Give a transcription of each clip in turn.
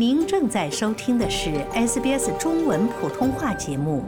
您正在收听的是 SBS 中文普通话节目。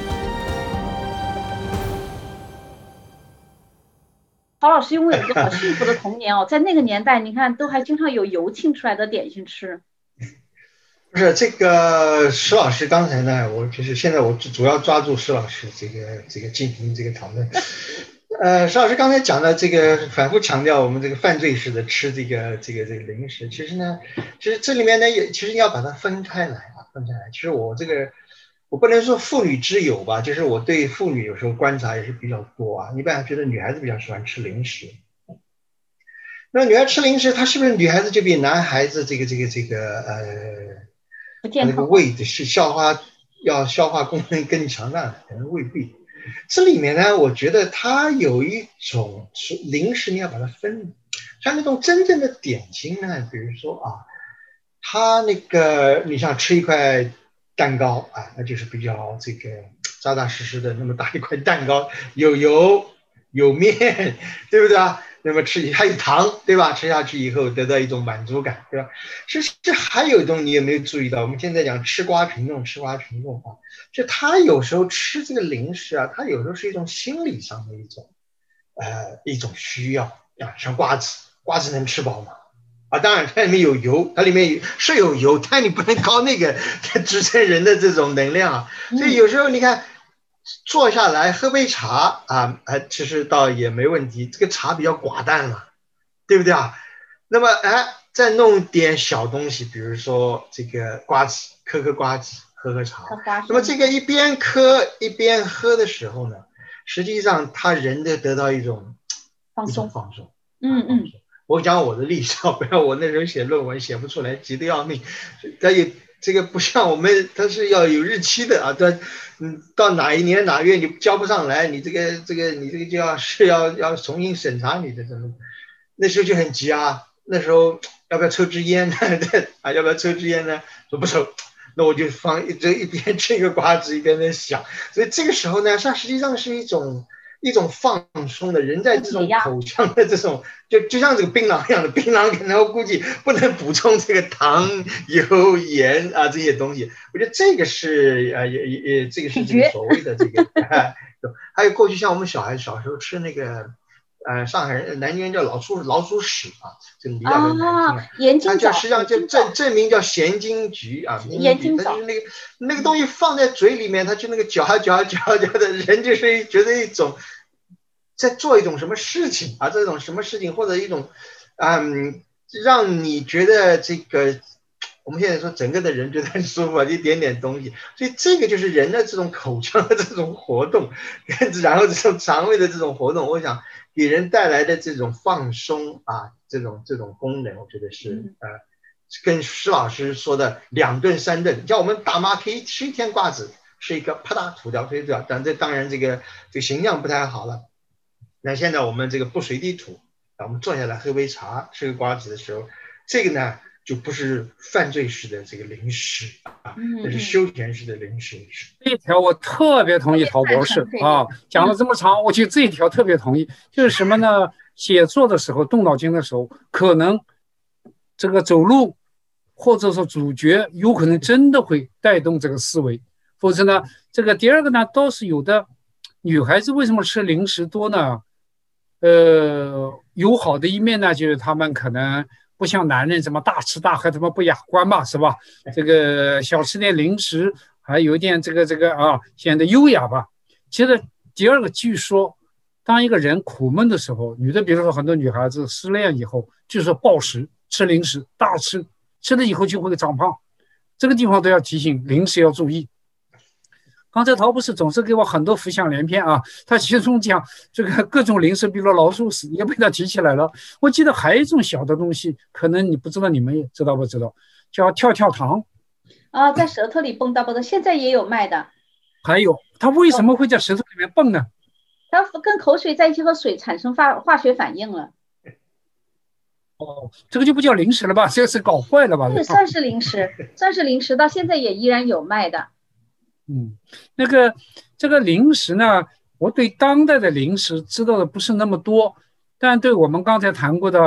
曹老师因为有一个好幸福的童年哦，在那个年代，你看都还经常有油庆出来的点心吃。 不是这个石老师刚才呢，现在我主要抓住石老师这个进行这个讨论。石老师刚才讲的这个反复强调我们这个犯罪式的吃这个零食，其实这里面呢其实你要把它分开来啊，分开来。其实我不能说妇女之友吧，就是我对妇女有时候观察也是比较多啊。一般觉得女孩子比较喜欢吃零食。那女孩吃零食，她是不是女孩子就比男孩子不健康， 那个胃的是消化功能更强大，可能未必。这里面呢，我觉得它有一种零食，你要把它分，像那种真正的点心呢，比如说啊，它那个你想吃一块蛋糕啊，那就是比较这个扎扎实实的那么大一块蛋糕，有油有面，对不对啊？那么还有糖，对吧？吃下去以后得到一种满足感，对吧？这还有一种你有没有注意到？我们现在讲吃瓜群众啊，就他有时候吃这个零食啊，他有时候是一种心理上的一种需要啊，像瓜子能吃饱吗？啊，当然它里面有油，它里面是有油，但你不能靠那个支撑人的这种能量啊。所以有时候你看。坐下来喝杯茶啊，其实倒也没问题。这个茶比较寡淡嘛，对不对啊？那么再弄点小东西，比如说这个瓜子，嗑瓜子，喝茶。那么这个一边嗑一边喝的时候呢，实际上他人的得到一种放松。我讲我的历史，不要我那时候写论文写不出来，急得要命。但也这个不像我们，它是要有日期的啊。到哪一年哪月你交不上来，你这个你就要重新审查你的什么。那时候就很急啊，那时候要不要抽支烟呢？啊，要不要抽支烟呢？说不抽，那我就一边吃一个瓜子一边在想。所以这个时候呢，它实际上是一种放松的，人在这种口腔的这种，就像这个槟榔一样的，槟榔可能我估计不能补充这个糖、油、盐啊这些东西。我觉得这个是这个是这个所谓的这个还有过去像我们小时候吃那个上海人南京人叫老鼠屎啊，这个比较难听啊，它叫实际上就正名叫咸金桔啊， 盐津枣， 它就是那个东西放在嘴里面，它就那个嚼的人就是觉得一种在做一种什么事情啊，这种什么事情或者一种让你觉得这个我们现在说整个的人觉得很舒服啊，一点东西，所以这个就是人的这种口腔的这种活动，然后这种肠胃的这种活动，我想给人带来的这种放松啊，这种功能，我觉得是跟施老师说的2顿3顿，叫我们大妈可以吃一天瓜子，吃一个啪嗒吐掉推掉，但这当然这个形象不太好了。那现在我们这个不随地吐，我们坐下来喝杯茶，吃个瓜子的时候，这个呢就不是犯罪式的这个零食啊，这是休闲式的零食。 这一条我特别同意陶博士啊，讲了这么长，我觉得这一条特别同意，就是什么呢？写作的时候，动脑筋的时候，可能这个走路或者说主角有可能真的会带动这个思维，否则呢，这个第二个呢，倒是有的女孩子为什么吃零食多呢？有好的一面呢，就是他们可能不像男人这么大吃大喝，这么不雅观嘛，是吧？这个小吃点零食，还有一点这个显得优雅吧。其实第二个，据说当一个人苦闷的时候，女的比如说很多女孩子失恋以后，就是暴食，吃零食，大吃了以后就会长胖。这个地方都要提醒，零食要注意。刚才陶博士总是给我很多浮想联翩啊，他其中讲这个各种零食，比如老鼠屎也被他提起来了。我记得还有一种小的东西，可能你不知道，你们也知道不知道，叫跳糖啊，在舌头里蹦跶蹦跶，现在也有卖的。 还有，它为什么会在舌头里面蹦呢？ 它跟口水在一起和水产生化学反应了。 哦，这个就不叫零食了吧？这个是搞坏了吧？ 对，算是零食，到现在也依然有卖的。 这个零食呢，我对当代的零食知道的不是那么多，但对我们刚才谈过的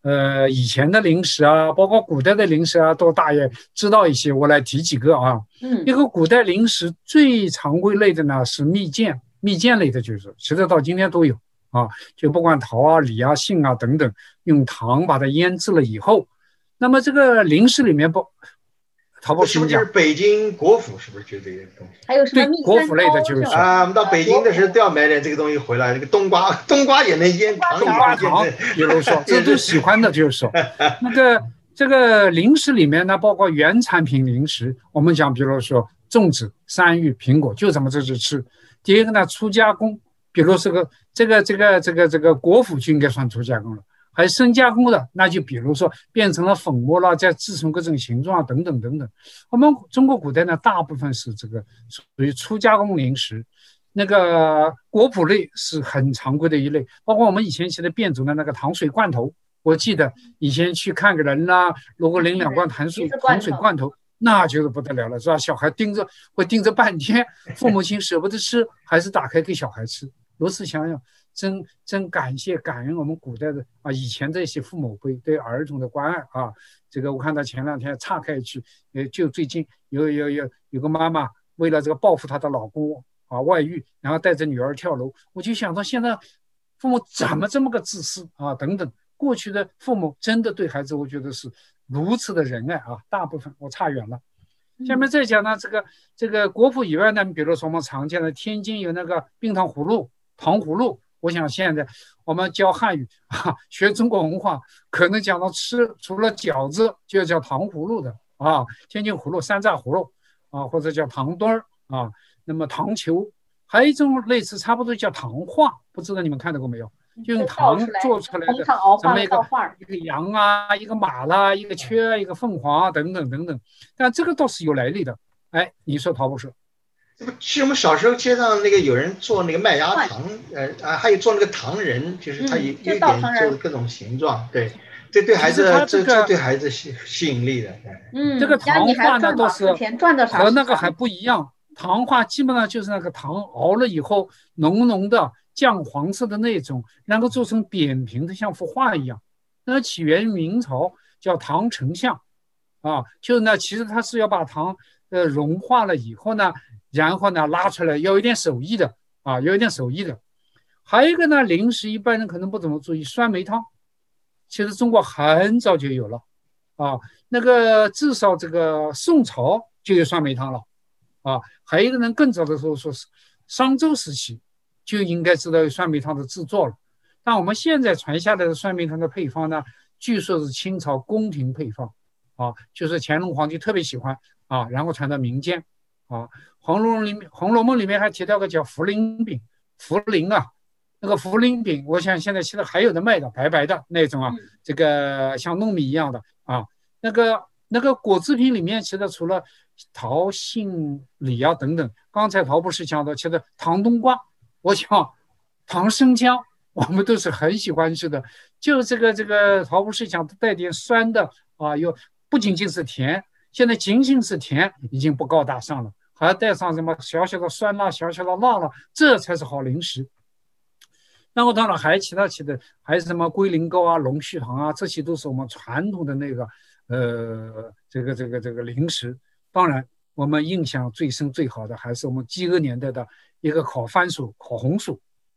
以前的零食啊，包括古代的零食啊，都大约知道一些。我来提几个啊。一个古代零食最常规类的呢是蜜饯，蜜饯类的就是其实到今天都有啊，就不管桃啊、李啊、杏啊等等，用糖把它腌制了以后，那么这个零食里面陶博士讲， 是不是北京国府是不是就这些东西？ 还有什么蜜国府类的就是啊，我们到北京的时候都要买点这个东西回来，那个冬瓜也能腌糖， 冬瓜糖，比如说这都喜欢的，就是说这个零食里面呢，包括原产品零食，我们讲比如说粽子、山芋、苹果，就这么这吃。第一个呢，初加工，比如这个果脯就应该算初加工了。还有深加工的，那就比如说变成了粉末了，再制成各种形状等等等等。我们中国古代呢，大部分是这个属于初加工零食，那个果脯类是很常规的一类，包括我们以前吃的变种的那个糖水罐头。我记得以前去看个人啦，如果领2罐糖水罐头，那就是不得了了，是吧？小孩会盯着半天，父母亲舍不得吃，还是打开给小孩吃。如此想想，真感恩我们古代的以前这些父母辈对儿童的关爱啊。这个我看到前2天岔开一句，就最近有个妈妈为了这个报复她的老公外遇，然后带着女儿跳楼，我就想到现在父母怎么这么个自私啊等等。过去的父母真的对孩子，我觉得是如此的仁爱啊，大部分我差远了。下面再讲呢，这个果脯以外呢，比如说我们常见的天津有那个冰糖葫芦、糖葫芦。我想现在我们教汉语学中国文化，可能讲到吃，除了饺子，就要叫糖葫芦的天津葫芦、山楂葫芦或者叫糖墩儿那么糖球，还有一种类似差不多叫糖画，不知道你们看到过没有？就用糖做出来的，什么一个羊啊，一个马啦，一个雀，一个凤凰等等等等。但这个倒是有来历的。哎，你说陶博士？ 这不是我们小时候街上那个有人做那个麦芽糖，还有做那个糖人，就是他有一点做各种形状，对，这对孩子这对孩子吸引力的。 这个糖画呢倒是和那个还不一样。糖画基本上就是那个糖熬了以后，浓浓的酱黄色的那种，然后做成扁平的，像幅画一样。那起源于明朝，叫糖成像就是呢，其实它是要把糖融化了以后呢，然后呢拉出来，要有点手艺的有一点手艺的。还有一个呢，零食一般人可能不怎么注意，酸梅汤，其实中国很早就有了那个至少这个宋朝就有酸梅汤了还有一个人更早的时候说是商周时期就应该知道有酸梅汤的制作了。但我们现在传下来的酸梅汤的配方呢，据说是清朝宫廷配方就是乾隆皇帝特别喜欢然后传到民间红楼梦里面还提到个叫茯苓饼，茯苓那个茯苓饼，我想现在其实还有的卖的，白白的那种这个像糯米一样的那个果制品里面，其实除了桃、杏、李等等，刚才陶博士讲的，其实糖冬瓜，我想糖生姜，我们都是很喜欢吃的。就这个陶博士讲的带点酸的又不仅仅是甜，现在仅仅是甜已经不高大上了，还要带上什么小小的酸辣、小小的辣了，这才是好零食。然后当然还其他的，还有什么龟苓膏龙须糖这些都是我们传统的那个这个零食。当然我们印象最深最好的还是我们饥饿年代的一个烤番薯、烤红薯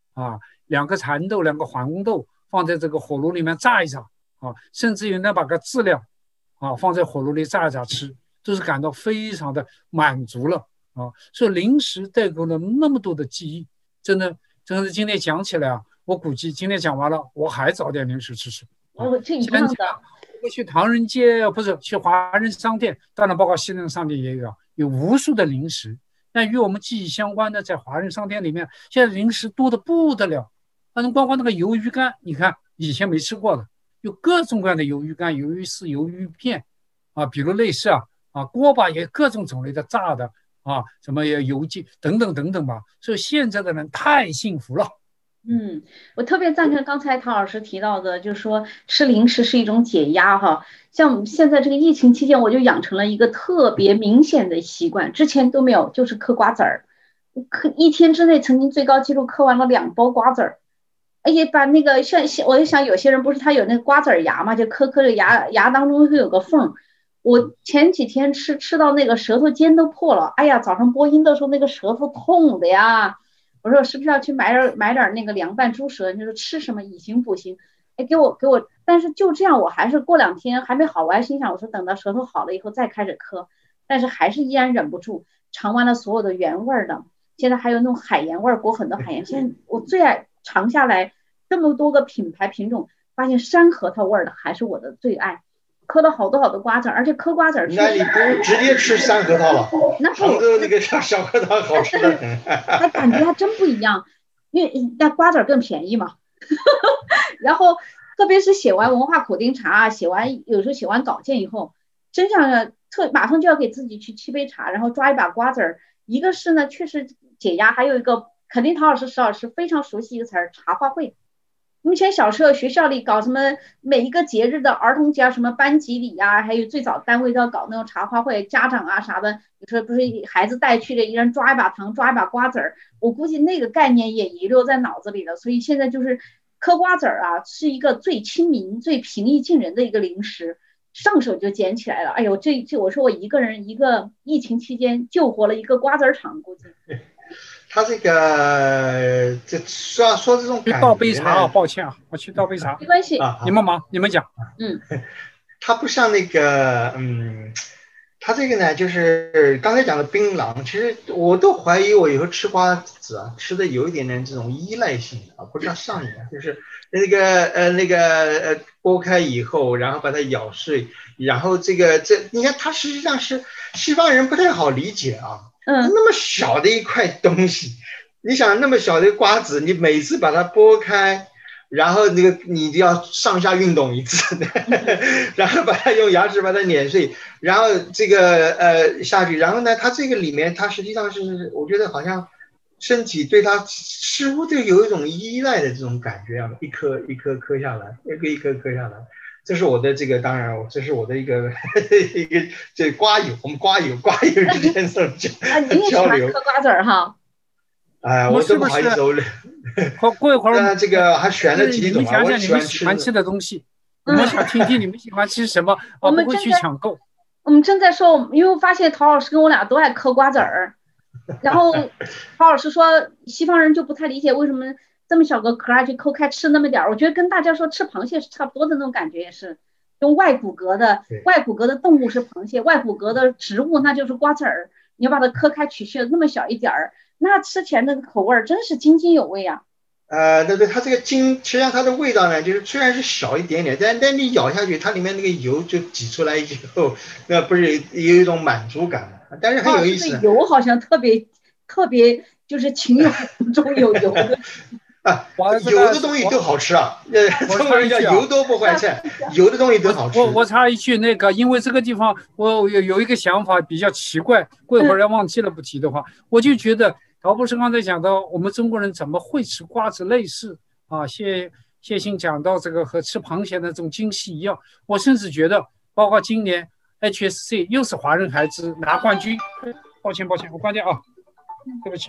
2个蚕豆、2个黄豆放在这个火炉里面炸一炸甚至于呢把个质量放在火炉里炸一炸吃，都是感到非常的满足了所以零食带给了那么多的记忆，真的是今天讲起来我估计今天讲完了，我还找点零食吃。 这一样的。 去唐人街不是去华人商店，当然包括西人商店也有无数的零食。但与我们记忆相关的，在华人商店里面，现在零食多得不得了。包括那个鱿鱼干，你看以前没吃过的，有各种各样的鱿鱼干、鱿鱼丝、鱿鱼片比如类似锅巴也各种种类的炸的什么油鸡等等等等吧。所以现在的人太幸福了。 我特别赞成刚才唐老师提到的，就是说吃零食是一种解压像现在这个疫情期间，我就养成了一个特别明显的习惯，之前都没有，就是嗑瓜子儿。一天之内曾经最高纪录嗑完了2包瓜子儿， 而且把那个像我就想有些人不是他有那个瓜子牙嘛，就磕的牙当中会有个缝。我前几天吃到那个舌头尖都破了，哎呀，早上播音的时候那个舌头痛的呀。我说是不是要去买点那个凉拌猪舌？你说吃什么以形补形？哎，给我，但是就这样，我还是过2天还没好，我还心想我说等到舌头好了以后再开始磕，但是还是依然忍不住，尝完了所有的原味的，现在还有那种海盐味，裹很多海盐。现在我最爱尝下来这么多个品牌品种，发现山核桃味的还是我的最爱。磕了好多瓜子，而且嗑瓜子那你不如直接吃山核桃了，杭州那个小核桃好吃的很。 还感觉还真不一样，因为那瓜子更便宜嘛。然后特别是写完文化口丁茶，有时候写完稿件以后，真想马上就要给自己去沏杯茶，然后抓一把瓜子儿。一个是呢确实解压，还有一个肯定陶老师、石老师非常熟悉一个词儿，茶话会。我们以前小时候学校里搞什么每一个节日的儿童节啊，什么班级里啊，还有最早单位都要搞那种茶话会，家长啊啥的，有时候不是孩子带去的，一人抓一把糖，抓一把瓜子儿。我估计那个概念也遗留在脑子里了，所以现在就是嗑瓜子儿啊，是一个最亲民、最平易近人的一个零食，上手就捡起来了。哎呦，这我说我一个人一个疫情期间救活了一个瓜子儿厂，估计。 他这个说这种感觉， 倒杯茶啊，抱歉啊，我去倒杯茶， 没关系啊， 你们忙，你们讲。 他不像那个他这个呢，就是刚才讲的槟榔，其实我都怀疑我以后吃瓜子啊，吃的有一点点这种依赖性啊，不是上瘾啊，就是剥开以后，然后把它咬碎，然后你看它实际上是西方人不太好理解啊。那么小的一块东西，你想那么小的瓜子，你每次把它剥开，然后你就要上下运动一次，然后把它用牙齿把它碾碎，然后下去，然后呢，它这个里面它实际上是我觉得好像身体对它似乎就有一种依赖的这种感觉啊，一颗一颗磕下来，一颗磕下来。这是我的当然，这是我的一个这瓜友，我们瓜友之间这种交流。 嗑瓜子儿哈？ 哎，我真不好意思， 过一会儿这个还选了几种啊，我喜欢吃的东西，我们想听听你们喜欢吃什么，我们会去抢购。 我们正在说，因为我发现陶老师跟我俩都爱嗑瓜子儿，然后陶老师说西方人就不太理解为什么这么小个壳儿去抠开吃那么点儿，我觉得跟大家说吃螃蟹是差不多的那种感觉，也是用外骨骼的动物是螃蟹，外骨骼的植物那就是瓜子儿，你要把它磕开取去那么小一点儿，那吃起来那个口味真是津津有味啊。 对，它这个实际上它的味道呢，就是虽然是小一点点，但你咬下去，它里面那个油就挤出来以后，那不是有一种满足感吗？但是很有意思。 油好像特别就是情有独钟有油的。 有的东西都好吃啊，中国人叫油多不坏菜，有的东西都好吃。 我插一句，因为这个地方我有一个想法比较奇怪，过一会儿要忘记了不提的话，我就觉得陶博士刚才讲到我们中国人怎么会吃瓜子类似啊，谢欣讲到这个和吃螃蟹的这种惊喜一样，我甚至觉得包括今年 HSC 又是华人孩子拿冠军，抱歉，我关掉啊，对不起。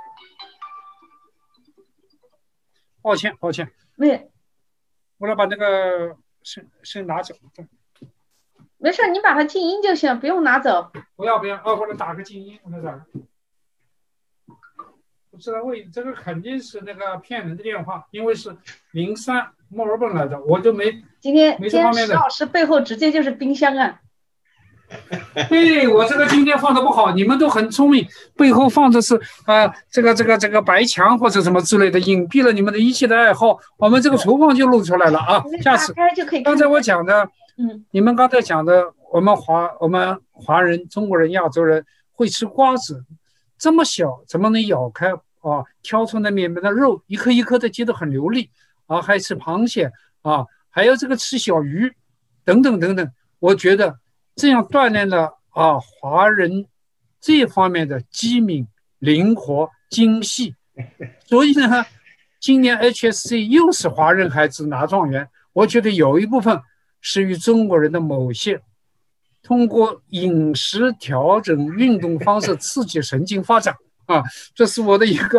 抱歉，我来把那个声拿走。 没事，你把它静音就行，不用拿走。 不要，或者打个静音，不知道这个肯定是那个骗人的电话，因为是03墨尔本来的，我就没今天这方面的。 石老师背后直接就是冰箱啊。 对，我这个今天放的不好，你们都很聪明，背后放的是这个白墙或者什么之类的，隐蔽了你们的一切的爱好，我们这个厨房就露出来了啊。下次刚才我讲的，你们刚才讲的，我们华人、中国人、亚洲人会吃瓜子，这么小怎么能咬开啊？挑出那里面的肉，一颗一颗的接得很流利啊，还吃螃蟹啊，还有这个吃小鱼，等等，我觉得。这样锻炼了华人这方面的机敏、灵活、精细，所以呢，今年 HSC 又是华人孩子拿状元。我觉得有一部分是与中国人的某些通过饮食调整、运动方式刺激神经发展啊，这是我的一个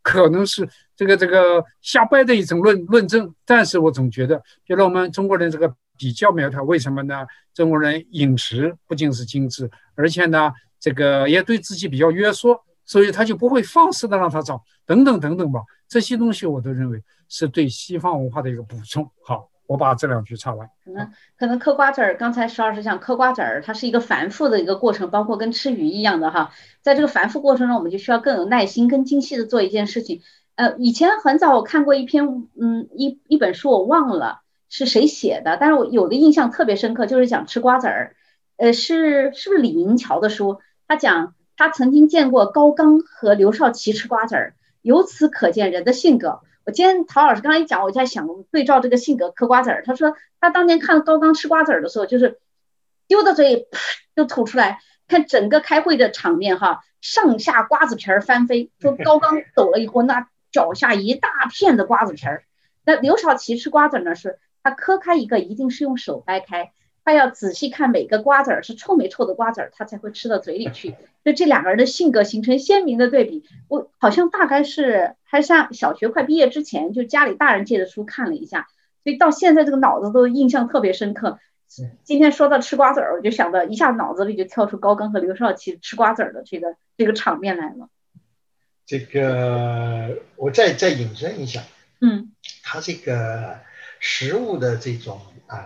可能是这个瞎掰的一种论证。但是我总觉得我们中国人这个比较苗条，为什么呢？中国人饮食不仅是精致，而且呢，这个也对自己比较约束，所以他就不会放肆的让他找等等等等吧。这些东西我都认为是对西方文化的一个补充。好，我把这2句插完。 可能嗑瓜子儿，刚才石老师讲嗑瓜子儿，它是一个繁复的一个过程，包括跟吃鱼一样的哈。在这个繁复过程中，我们就需要更有耐心、更精细的做一件事情。以前很早我看过一篇一本书，我忘了是谁写的，但是我有的印象特别深刻，就是讲吃瓜子儿。是不是李银桥的书？他讲他曾经见过高冈和刘少奇吃瓜子儿，由此可见人的性格。我今天陶老师刚才一讲，我在想对照这个性格嗑瓜子儿。他说他当年看高冈吃瓜子儿的时候，就是丢到嘴里就吐出来，看整个开会的场面哈，上下瓜子皮儿翻飞。说高冈走了以后，那脚下一大片的瓜子皮儿。那刘少奇吃瓜子呢，是他嗑开一个一定是用手掰开，他要仔细看每个瓜子儿是臭没臭的瓜子儿，他才会吃到嘴里去。就这2个人的性格形成鲜明的对比。我好像大概是还像小学快毕业之前，就家里大人借的书看了一下，所以到现在这个脑子都印象特别深刻。今天说到吃瓜子儿，我就想到一下脑子里就跳出高冈和刘少奇吃瓜子儿的这个场面来了。 这个我再引申一下，他这个食物的这种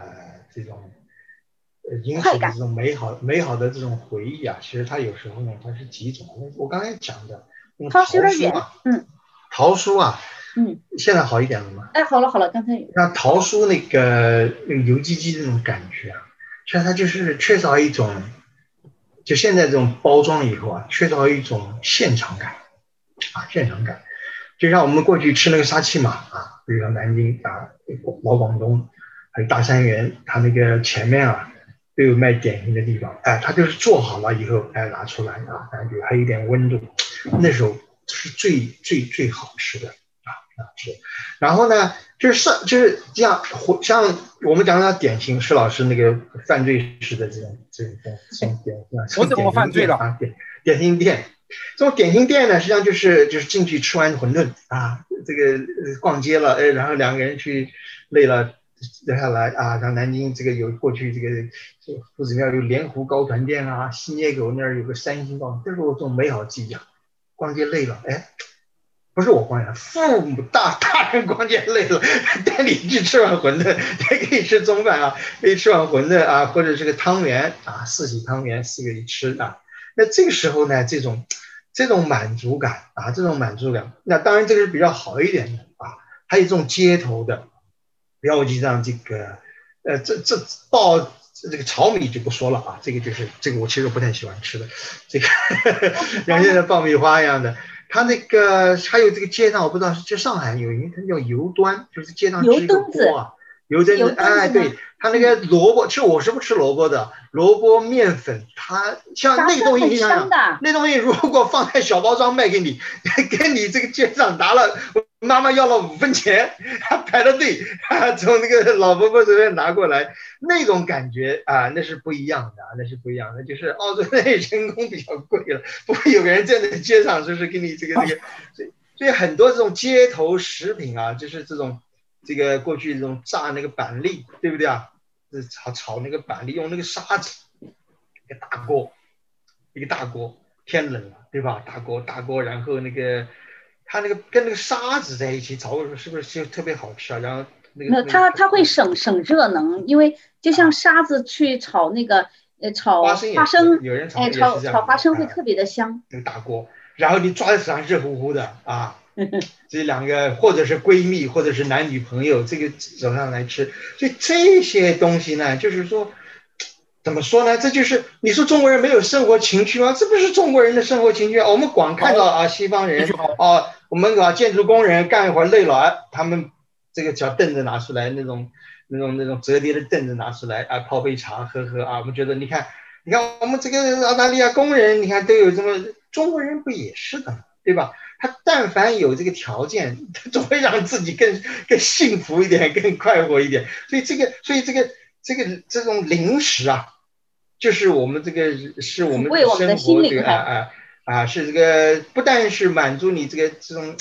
引起的这种美好的这种回忆啊，其实它有时候呢，它是几种。我刚才讲的陶书啊， 陶书啊，现在好一点了吗？ 哎，好了，刚才像陶书那个油唧唧这种感觉啊，其实它就是缺少一种，就现在这种包装以后啊，缺少一种现场感啊，现场感。就像我们过去吃那个沙琪玛啊，比如说南京啊、老广东，还有大三元，它那个前面啊都有卖点心的地方，哎，它就是做好了以后，哎，拿出来啊，感觉还有一点温度，那时候是最好吃的是。然后呢，就是这样，像我们讲点心，施老师那个犯罪式的这种点心， 我怎么犯罪了啊？点心店。这种点心店呢，实际上就是进去吃完馄饨啊，这个逛街了，然后2个人去累了留下来啊。像南京这个有过去这个夫子庙有莲湖糕团店啊，西捏狗那儿有个3星糕，这是我这种美好记忆啊。逛街累了，哎，不是我逛街，父母大人逛街累了，带你去吃碗馄饨，也可以吃中饭啊，可以吃碗馄饨啊，或者是个汤圆啊，4喜汤圆4个一吃啊。那这个时候呢，这种满足感啊，那当然这个是比较好一点的啊。还有这种街头的，标记上这个这个炒米就不说了啊，这个我其实不太喜欢吃的，这个像现在爆米花一样的。它那个还有这个街上，我不知道是上海有一个它叫油端，就是街上支一个锅啊，油灯子，哎，对，它那个萝卜，其实我是不吃萝卜的，萝卜面粉，它像那个东西，你想想，那东西如果放在小包装卖给你，跟你这个街上拿了，妈妈要了5分钱，排了队，从那个老伯伯这边拿过来，那种感觉啊，那是不一样的，就是澳洲那人工比较贵了，不会有个人站在街上就是给你这个，所以很多这种街头食品啊，就是这个过去这种炸那个板栗，对不对啊？炒那个板栗，用那个沙子，一个大锅，天冷了，对吧？大锅，然后那个它那个跟那个沙子在一起炒，是不是就特别好吃啊？然后它会省热能，因为就像沙子去炒那个炒花生， 有人炒花生会特别的香。 那个大锅，然后你抓在手上热乎乎的啊。这2个或者是闺蜜或者是男女朋友，这个走上来吃，所以这些东西呢，就是说怎么说呢？这就是你说中国人没有生活情趣吗？这不是中国人的生活情趣啊！我们光看到啊西方人啊，我们建筑工人干一会儿累了，他们这个小凳子拿出来，那种折叠的凳子拿出来啊，泡杯茶喝啊，我们觉得你看我们这个澳大利亚工人，你看都有这么，中国人不也是的，对吧？他但凡有这个条件，他总会让自己更幸福一点，更快活一点。所以这种零食啊，就是我们这个是我们的生活这个是这个不但是满足你这种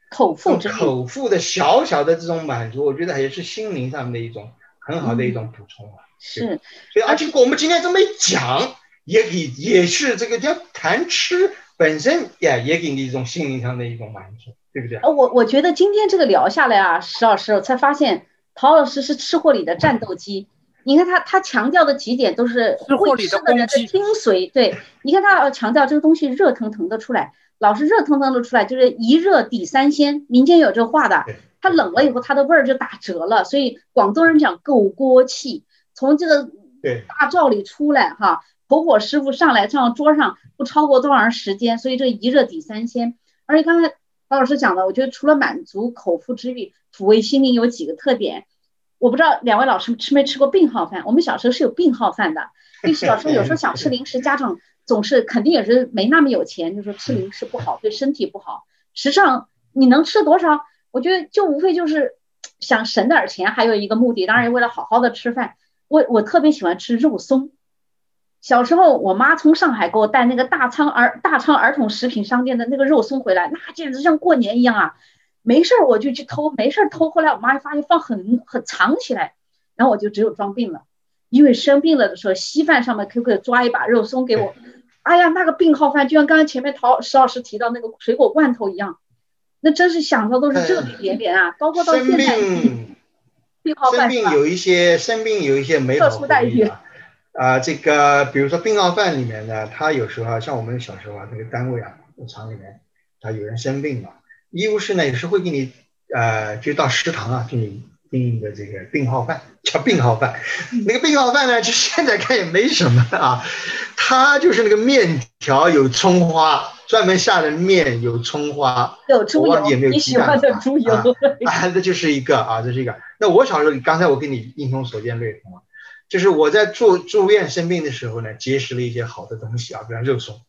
这种口腹之欲， 口腹的小小的这种满足，我觉得也是心灵上的一种很好的一种补充啊。 是， 所以而且我们今天这么一讲，也是这个要谈吃本身也给你一种心灵上的一种满足，对不对？ 我觉得今天这个聊下来啊，石老师我才发现陶老师是吃货里的战斗机。你看他强调的几点都是会吃的人的精髓。对，你看他强调这个东西热腾腾的出来，老是热腾腾的出来，就是一热抵三鲜。民间有这话的，它冷了以后它的味儿就打折了。所以广东人讲狗锅气，从这个大灶里出来哈，火火师傅上来上桌上不超过多长时间，所以这一热抵三鲜。而且刚才陶老师讲的，我觉得除了满足口腹之欲，抚慰心灵有几个特点。我不知道两位老师吃没吃过病号饭，我们小时候是有病号饭的。所以小时候有时候想吃零食，家长总是肯定也是没那么有钱，就说吃零食不好，对身体不好。实际上你能吃多少，我觉得就无非就是想省点钱，还有一个目的，当然为了好好的吃饭。我特别喜欢吃肉松。小时候我妈从上海给我带那个大昌儿童食品商店的那个肉松回来，那简直像过年一样啊。没事我就去偷，没事偷。后来我妈发现放很藏起来，然后我就只有装病了，因为生病了的时候，稀饭上面可不可以抓一把肉松给我？哎呀，那个病号饭就像刚才前面石老师提到那个水果罐头一样，那真是想到都是热泪连连啊！包括到现在，病号饭生病有一些美好特殊待遇这个比如说病号饭里面呢，它有时候像我们小时候那个单位厂里面，它有人生病嘛。医务室呢也是会给你就到食堂给你订的这个病号饭，叫病号饭。那个病号饭呢，就现在看也没什么它就是那个面条有葱花，专门下的面有葱花， 有猪油，你喜欢的猪油这就是一个这是一个。那我小时候刚才我跟你英雄所见略同就是我在住院生病的时候呢，结识了一些好的东西比如肉松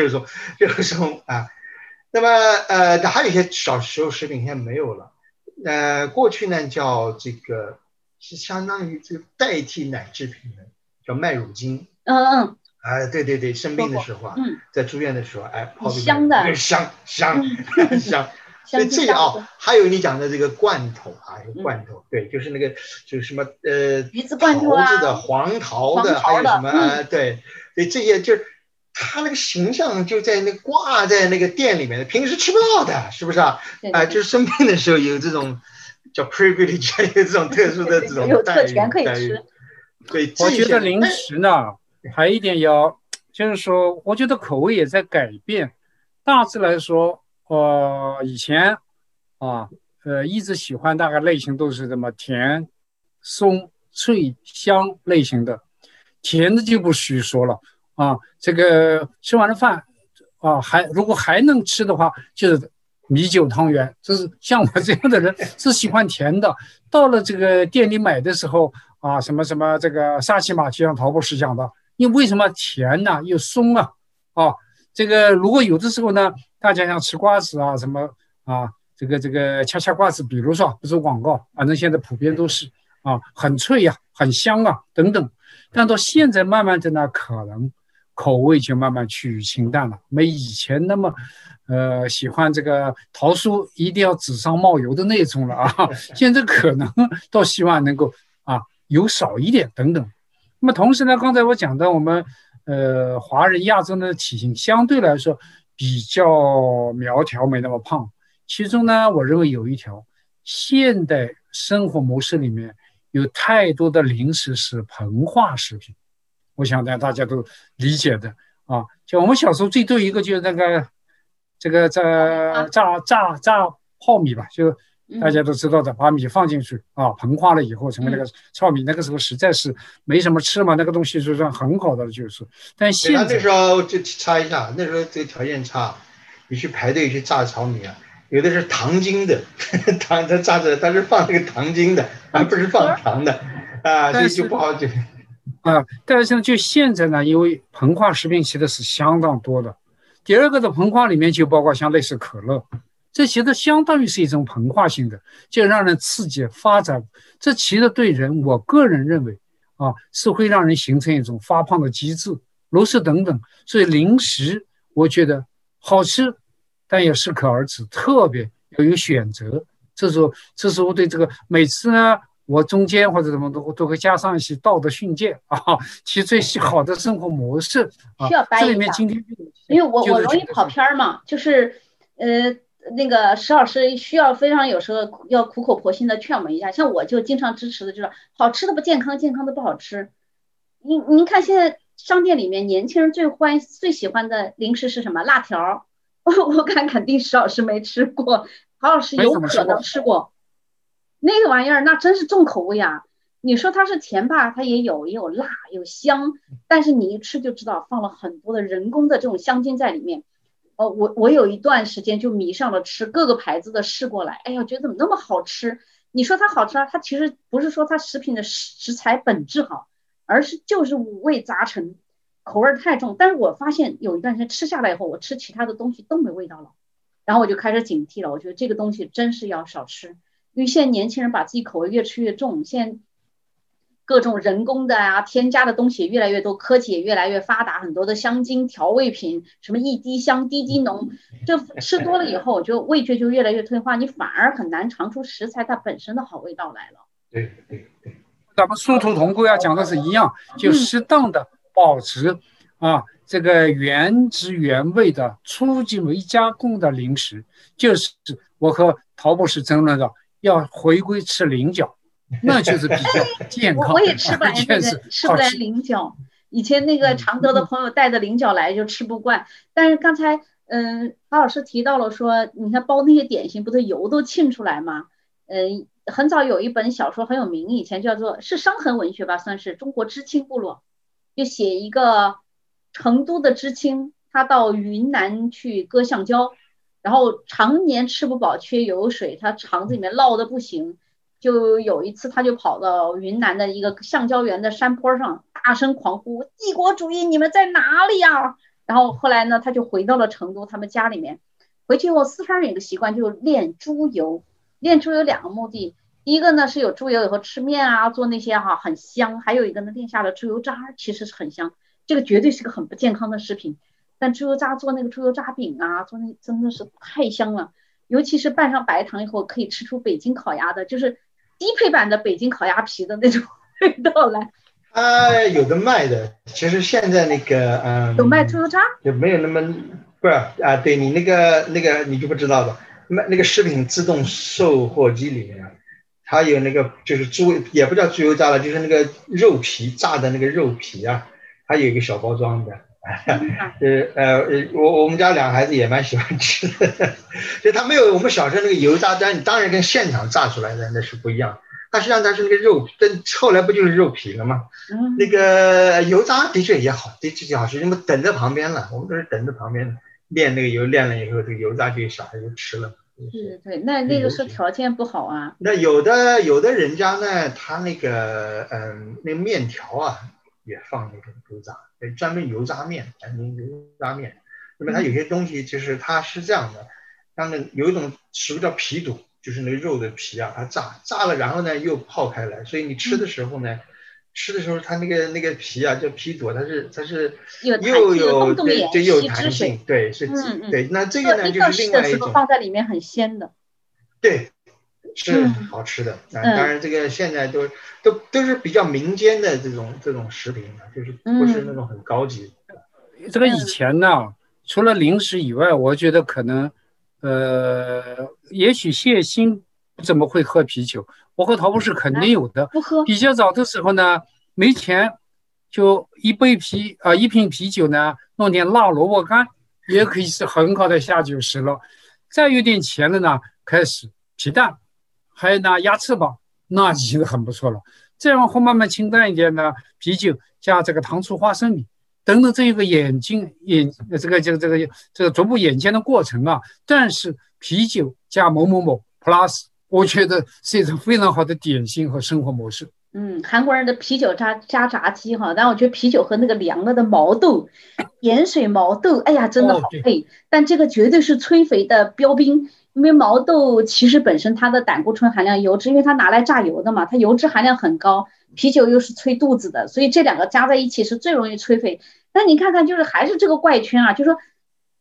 那么还有一些小时候食品现在没有了。过去呢叫这个是相当于这个代替奶制品的，叫麦乳精。对，生病的时候在住院的时候泡香的香。所以这个还有你讲的这个罐头罐头，对，就是那个就是什么橘子罐头桃子的、黄桃的，还有什么对，所以这些就是他那个形象就在挂在那个店里面，平时吃不到的，是不是就是生病的时候有这种叫 privilege， 有这种特殊的这种有特权可以吃。 对， 我觉得零食呢还一点就是说，我觉得口味也在改变。大致来说，以前一直喜欢大概类型都是什么甜、松、脆、香类型的，甜的就不许说了这个吃完了饭如果还能吃的话，就是米酒汤圆。就是像我这样的人是喜欢甜的。到了这个店里买的时候什么什么这个沙琪玛，就像陶博士讲的，因为什么甜呢又松这个如果有的时候呢，大家像吃瓜子什么这个恰恰瓜子，比如说不做广告，反正现在普遍都是很脆很香等等。但到现在慢慢的呢，可能口味就慢慢趋于清淡了，没以前那么喜欢这个桃酥一定要纸上冒油的那种了现在可能倒希望能够油少一点等等。那么同时呢，刚才我讲到我们华人亚洲的体型相对来说比较苗条，没那么胖。其中呢，我认为有一条，现代生活模式里面有太多的零食是膨化食品，我想大家都理解的像我们小时候最多一个就是那个这个炸泡米吧，就大家都知道的，把米放进去膨化了以后成为那个糙米。那个时候实在是没什么吃嘛，那个东西是算很好的，就是。但现在那时候就插一下，那时候这个条件差，你去排队去炸糙米有的是糖精的，它炸着它是放那个糖精的，而不是放糖的所以就不好吃但是就现在呢，因为膨化食品其实是相当多的。第二个的膨化里面就包括像类似可乐，这其实相当于是一种膨化性的，就让人刺激发展。这其实对人，我个人认为是会让人形成一种发胖的机制，如是等等。所以零食我觉得好吃，但也适可而止，特别要有选择。这时候对这个每次呢，我中间或者怎么都会加上一些道德训诫啊，其实最好的生活模式啊。 需要掰一下。 这里面今天因为我容易跑偏嘛，就是那个石老师需要非常有时候要苦口婆心的劝我们一下，像我就经常支持的就是好吃的不健康，健康的不好吃。您看现在商店里面年轻人最喜欢的零食是什么？辣条。我看肯定石老师没吃过，郝老师有可能吃过。那个玩意儿那真是重口味啊！你说它是甜吧，它也有辣有香，但是你一吃就知道放了很多的人工的这种香精在里面。我有一段时间就迷上了吃各个牌子的试过来，哎呀，觉得怎么那么好吃？你说它好吃啊，它其实不是说它食品的食材本质好，而是就是五味杂陈，口味太重。但是我发现有一段时间吃下来以后，我吃其他的东西都没味道了，然后我就开始警惕了。我觉得这个东西真是要少吃，因为现在年轻人把自己口味越吃越重，现在各种人工的啊，添加的东西越来越多，科技也越来越发达，很多的香精调味品，什么一滴香滴滴浓，这吃多了以后，就味觉就越来越退化，你反而很难尝出食材它本身的好味道来了。 对， 咱们殊途同归啊，讲的是一样，就适当的保持这个原汁原味的初级微加工的零食，就是我和陶博士争论的，要回归吃菱角。那就是比较健康。 我也吃不来那个，吃不来菱角。以前那个常德的朋友带的菱角来就吃不惯。但是刚才郝老师提到了说，你看包那些点心不都油都沁出来吗？很早有一本小说很有名，以前叫做是伤痕文学吧，算是中国知青部落，就写一个成都的知青，他到云南去割橡胶，然后常年吃不饱缺油水，他肠子里面涝得不行。就有一次他就跑到云南的一个橡胶园的山坡上，大声狂呼帝国主义你们在哪里呀？然后后来呢，他就回到了成都他们家里面。回去以后四川人有个习惯，就炼猪油。炼猪油2个目的，第一个呢是有猪油以后吃面啊做那些很香，还有一个呢炼下的猪油渣其实是很香，这个绝对是个很不健康的食品，但猪油渣做那个猪油渣饼啊，做那真的是太香了，尤其是拌上白糖以后可以吃出北京烤鸭的就是低配版的北京烤鸭皮的那种味道来。 有的卖的，其实现在那个有卖猪油渣， 就没有那么不是啊？对你那个你就不知道了，那个食品自动售货机里面，它有那个就是也不叫猪油渣了，就是那个肉皮炸的那个肉皮啊，它有一个小包装的。我们家2个孩子也蛮喜欢吃的，就它没有我们小时候那个油炸，但当然跟现场炸出来的那是不一样。它实际上它是那个肉，但后来不就是肉皮了吗？那个油炸的确也好，的确好吃，因为等在旁边了，我们都是等在旁边炼那个油，炼了以后这个油炸就小孩就吃了。 对，那个是条件不好啊。 那有的人家呢，他那个那个面条啊也放那种油炸。专门油炸面，那么它有些东西就是它是这样的，像那有一种食物叫皮肚，就是那个肉的皮啊，它炸了，然后呢又泡开来，所以你吃的时候呢，它那个皮啊叫皮肚，它是又有对又有弹性，对是对，那这个呢就是另外一种放在里面很鲜的， 对。是好吃的当然这个现在都是比较民间的这种食品，就是不是那种很高级的。 这个以前呢，除了零食以外，我觉得可能也许谢欣不怎么会喝啤酒，我和陶博士肯定有的。 不喝。 比较早的时候呢，没钱就一瓶啤酒呢，弄点辣萝卜干，也可以是很好的下酒食了。再有点钱了呢，开始皮蛋。还有呢，鸭翅膀，那已经很不错了。这样后慢慢清淡一点呢，啤酒加这个糖醋花生米等等，这一个这个逐步演进的过程啊。但是啤酒加某某某 plus， 我觉得是一种非常好的点心和生活模式。 韩国人的啤酒加炸鸡但我觉得啤酒和那个凉了的毛豆，盐水毛豆，哎呀，真的好配。但这个绝对是催肥的标兵。因为毛豆其实本身它的胆固醇含量、油脂，因为它拿来榨油的嘛，它油脂含量很高，啤酒又是催肚子的，所以这2个加在一起是最容易催肥。但你看看，就是还是这个怪圈啊，就是说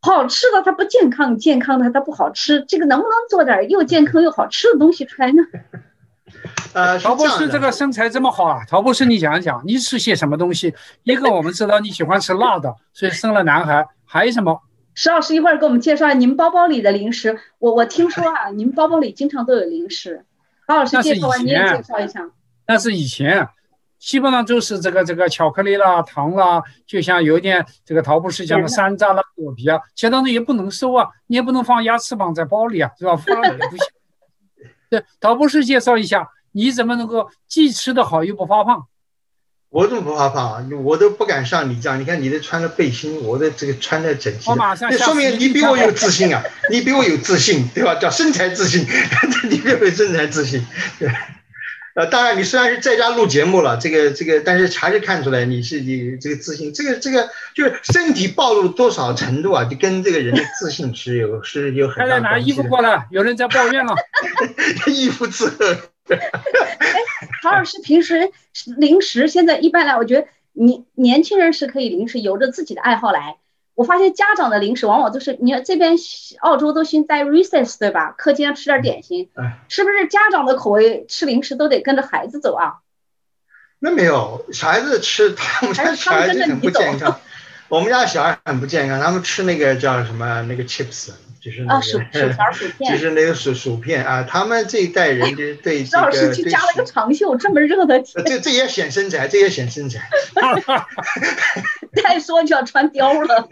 好吃的它不健康，健康的它不好吃，这个能不能做点又健康又好吃的东西出来呢？ 陶博士这个身材这么好啊，陶博士你讲一讲，你吃些什么东西？一个我们知道你喜欢吃辣的，所以生了男孩，还有什么？ 石老师一会儿给我们介绍你们包包里的零食。我听说啊，你们包包里经常都有零食。高老师介绍完你也介绍一下。 那是以前，基本上就是这个巧克力啦、糖啦，就像有点这个陶博士讲的山楂啦、果皮啊，其他东西也不能收啊，你也不能放鸭翅膀在包里啊，是吧？放了也不行。对，陶博士介绍一下，你怎么能够既吃得好又不发胖？ 我怎么不发胖啊？我都不敢像你这样。你看你的穿的背心，我的这个穿的整齐的，这说明你比我有自信啊！你比我有自信，对吧？叫身材自信，你比我有身材自信。对，当然你虽然是在家录节目了，这个，但是还是看出来你这个自信，这个就是身体暴露多少程度啊，就跟这个人的自信是有很大关系的。 拿衣服过来，有人在抱怨了， 衣服自热。 陶老师平时零食现在一般来，我觉得你年轻人是可以零食，由着自己的爱好来。我发现家长的零食往往都是，你看这边澳洲都兴在 recess 对吧？课间吃点点心，是不是家长的口味吃零食都得跟着孩子走啊？ 那没有，小孩子吃，他们家小孩子很不健康。我们家小孩很不健康，他们吃那个叫什么那个 chips。就是那个薯条薯片， 就是那个薯片啊，他们这一代人就是对这个。 老师去加了个长袖，这么热的天， 这也显身材，这也显身材。 再说就要穿貂了。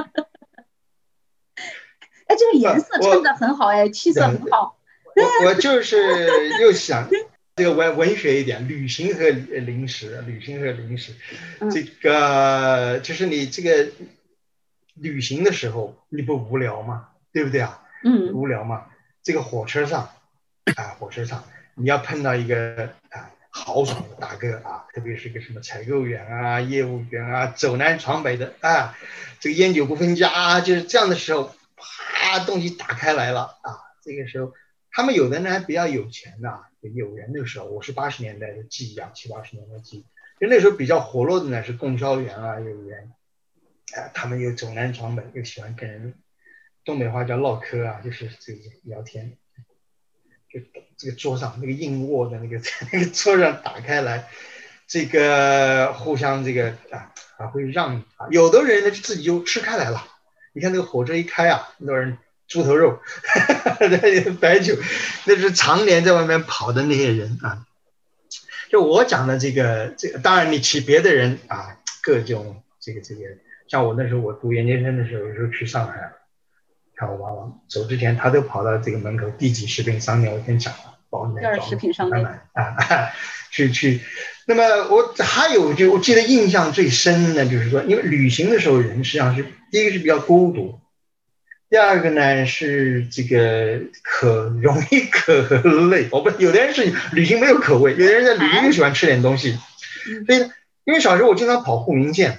哎，这个颜色衬得很好，哎，气色很好。 我就是又想这个文学一点，旅行和零食，这个就是你这个旅行的时候，你不无聊吗？对不对啊？无聊嘛。这个火车上你要碰到一个豪爽的大哥啊，特别是个什么采购员啊、业务员啊，走南闯北的啊，这个烟酒不分家啊，就是这样的时候，啪，东西打开来了啊。这个时候，他们有的人还比较有钱的，有人那个时候，我是80年代的记忆啊，70、80年代的记忆，就那时候比较活络的呢是供销员啊、业务员，他们又走南闯北，又喜欢跟人。东北话叫唠嗑啊，就是这个聊天，就这个桌上那个硬卧的那个桌上打开来，这个互相这个会让啊，有的人呢就自己就吃开来了。你看那个火车一开啊，那人猪头肉，白酒，那是常年在外面跑的那些人啊。就我讲的这个，当然你其别的人啊，各种这个，像我那时候我读研究生的时候，有时候去上海。看我娃娃走之前，他都跑到这个门口第几食品商店，我先讲了，包里面找食品商店去。那么我还有我记得印象最深的就是说，因为旅行的时候人实际上是第一个是比较孤独，第二个呢是这个容易渴和累。有的人是旅行没有口味，有的人在旅行就喜欢吃点东西。所以因为小时候我经常跑沪宁线。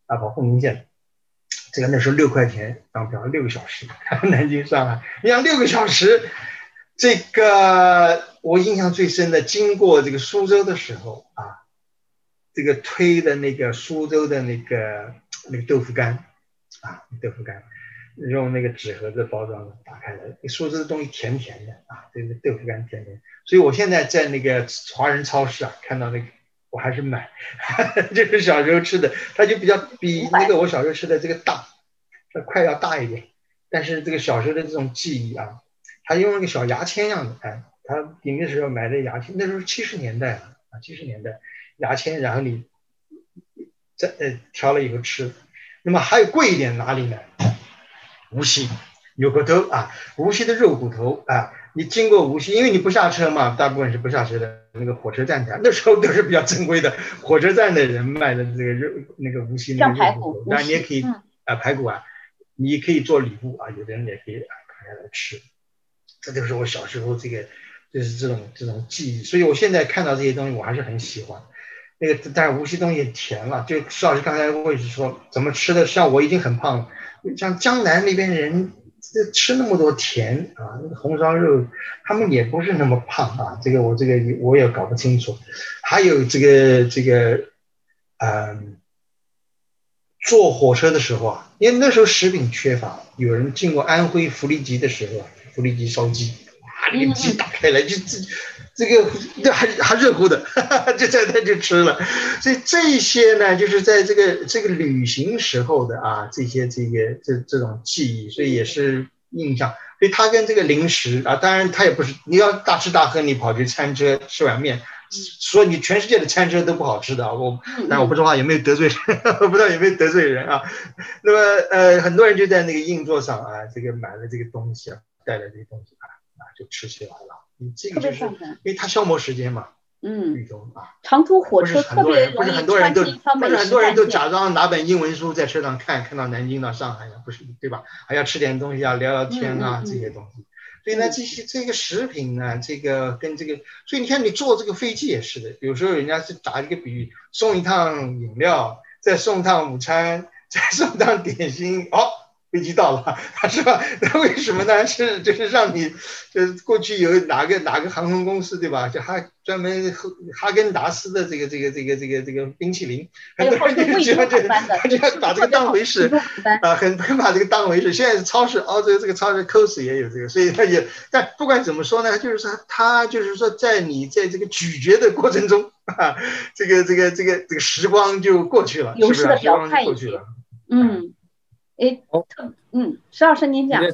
这个那时候6块钱当票6个小时，南京上海，你想6个小时，这个我印象最深的，经过这个苏州的时候啊，这个推的那个苏州的那个豆腐干啊，用那个纸盒子包装的，打开来，苏州的东西甜甜的啊，这个豆腐干甜甜，所以我现在在那个华人超市啊看到那个。我还是买，这是小时候吃的，它就比那个我小时候吃的这个大，块要大一点。但是这个小时候的这种记忆啊，它用那个小牙签样的，它你那时候买的牙签，那时候70年代啊，70年代牙签，然后你调了以后吃。那么还有贵一点哪里呢？无锡有骨头啊，无锡的肉骨头啊。你经过无锡，因为你不下车嘛，大部分是不下车的。那个火车站台那时候都是比较珍贵的，火车站的人卖的这个肉，那个无锡那个肉骨头，当然你也可以排骨啊，你可以做礼物啊，有的人也可以砍下来吃。这就是我小时候就是这种记忆，所以我现在看到这些东西我还是很喜欢。那个但是无锡东西也甜了，就施老师刚才问是说怎么吃的，像我已经很胖了，像江南那边人。吃那么多甜啊，那个红烧肉，他们也不是那么胖啊。这个我也搞不清楚。还有这个坐火车的时候啊，因为那时候食品缺乏，有人进过安徽福利集的时候啊，福利集烧鸡，哇，那个鸡打开来就这个还热乎的，就在那就吃了。所以这些呢，就是在这个旅行时候的啊，这些这种记忆，所以也是印象。所以它跟这个零食啊，当然它也不是你要大吃大喝，你跑去餐车吃碗面。说你全世界的餐车都不好吃的啊，但我不知道有没有得罪人，我不知道有没有得罪人啊。那么很多人就在那个硬座上啊，这个买了这个东西啊，带来这个东西啊就吃起来了。你这个就是因为它消磨时间嘛，旅游啊， 长途火车特别容易穿进一条美食很多人都假装拿本英文书在车上看到南京到上海呀，不是对吧？还要吃点东西啊，聊聊天啊，这些东西。所以呢，这个食品呢，这个跟这个，所以你看你坐这个飞机也是的，有时候人家是打一个比喻，送一趟饮料，再送趟午餐，再送趟点心，飞机到了，是吧？那为什么呢？就是让你，就是过去有哪个航空公司对吧？就专门哈根达斯的这个冰淇淋，很多人就要把这个当回事啊，很把这个当回事。现在是超市这个超市 Cos 也有这个，所以它也，但不管怎么说呢，就是说它就是说在这个咀嚼的过程中啊，这个时光就过去了， 流逝的比较快一些。 石老师您讲，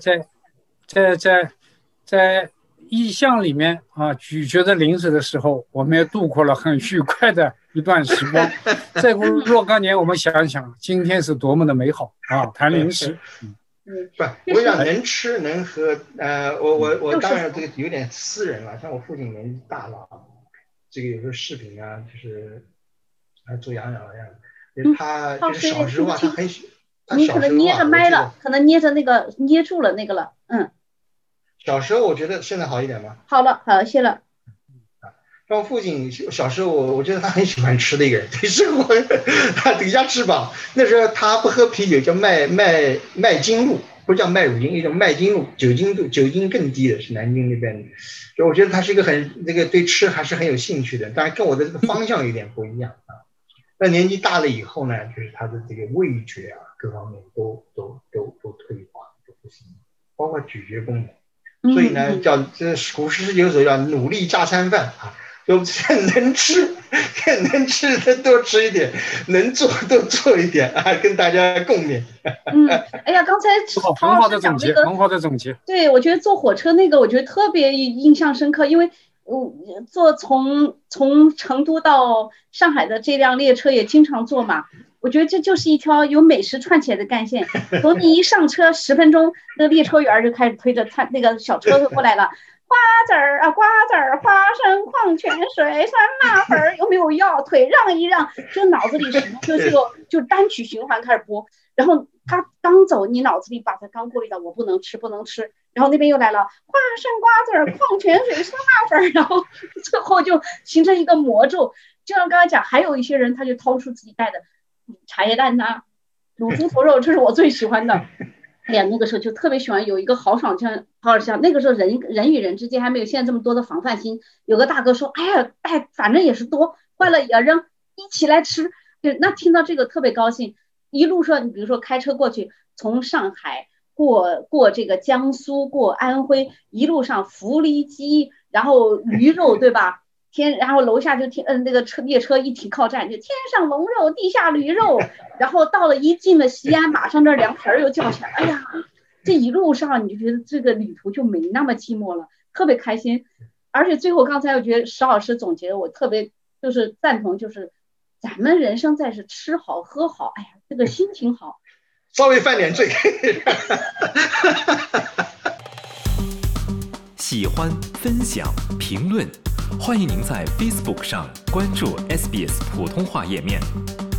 在意象里面啊，咀嚼着零食的时候，我们也度过了很愉快的一段时光。再过若干年，我们想想今天是多么的美好啊！谈零食， 不，我想能吃能喝，我当然这个有点私人了，像我父亲年纪大了，这个有时候视频啊，就是做养老的样子，他就是小时候啊，他很喜。 你可能捏着麦了，可能捏着那个捏住了那个了， 小时候我觉得现在好一点吗？ 好了，好些了。 像我父亲小时候，我觉得他很喜欢吃的一个人，他底下吃饱。那时候他不喝啤酒，叫麦精露，不是叫麦乳精，一种麦精露，酒精更低的，是南京那边的。所以我觉得他是一个对吃还是很有兴趣的，当然跟我的这个方向有点不一样啊。那年纪大了以后呢，就是他的这个味觉啊，各方面都退化，都不行，包括咀嚼功能。所以呢，这古诗有首叫“努力加餐饭”啊，就能吃的多吃一点，能做多做一点啊，跟大家共勉。 哎呀，刚才很好的总结，很好的总结。 对，我觉得坐火车那个，我觉得特别印象深刻，因为。坐从成都到上海的这辆列车也经常坐嘛，我觉得这就是一条由美食串起来的干线。从你一上车10分钟，那个列车员就开始推着那个小车过来了，瓜子儿、花生、矿泉水、酸辣粉，有没有药？腿让一让，就脑子里就单曲循环开始播。然后他刚走，你脑子里把他刚过滤到我不能吃。然后那边又来了花生、瓜子、矿泉水、酸辣粉，然后最后就形成一个魔咒。就像刚才讲，还有一些人他就掏出自己带的茶叶蛋呐、卤猪头肉，这是我最喜欢的。哎呀，那个时候就特别喜欢有一个豪爽像那个时候人与人之间还没有现在这么多的防范心。有个大哥说：“反正也是多，坏了也扔，一起来吃。”对，那听到这个特别高兴。一路上，你比如说开车过去，从上海过这个江苏，过安徽，一路上福利鸡，然后驴肉，对吧？然后楼下就那个列车一停靠站，就天上龙肉，地下驴肉。然后到了进了西安，马上这凉皮又叫起来。哎呀，这一路上你就觉得这个旅途就没那么寂寞了，特别开心。而且最后刚才我觉得石老师总结的我特别就是赞同，就是咱们人生在是吃好喝好，哎呀，这个心情好， 稍微犯点罪。 喜欢、分享、评论，欢迎您在 Facebook 上关注 SBS 普通话页面。